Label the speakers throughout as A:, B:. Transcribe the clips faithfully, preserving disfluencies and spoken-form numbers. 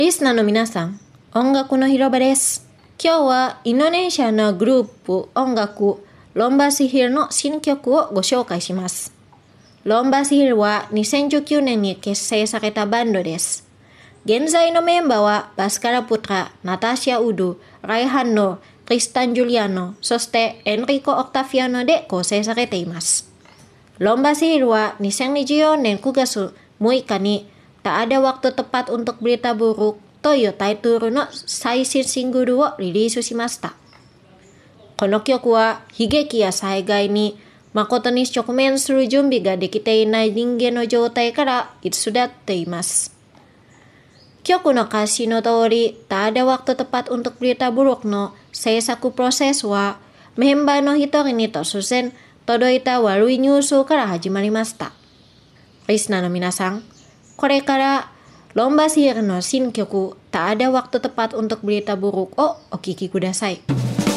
A: リスナーの皆さん、音楽の広場です。今日はインドネシアのグループ音楽ロンバシヒルの新曲をご紹介します。ロンバシヒルはにせんじゅうきゅうねんに結成されたバンドです。現在のメンバーはバスカラ・プトラ、ナタシア・ウド、ライハンノ、クリスタン・ジュリアノ、そしてエンリコ・オクタフィアノで構成されています。ロンバシヒルはにせんにじゅうよねんくがつむいかにTak ada waktu tepat untuk berita buruk というタイトルの最新シングルをリリースしました。この曲は悲劇や災害に誠に直面する準備ができていない人間の状態から逸脱っています。曲の歌詞の通り、Tak ada waktu tepat untuk berita buruk の制作プロセスはメンバーの一人に突然届いた悪いニュースから始まりました。リスナーの皆さん、これからロンバシヒルの新曲 Tak ada waktu tepat untuk berita buruk をお聴きください。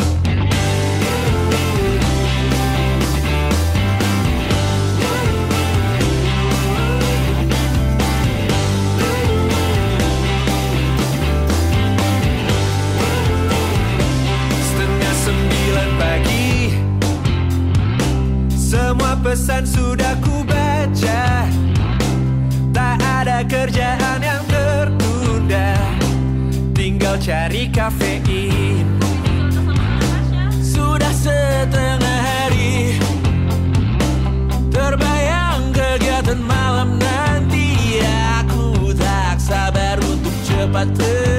B: Setengah sembilan pagi, semua pesan sudah ku baca. Tak ada kerjaan yang tertunda, tinggal cari kafein. Sudah setengah hari, terbayang kegiatan malam nanti. Aku tak sabar untuk cepat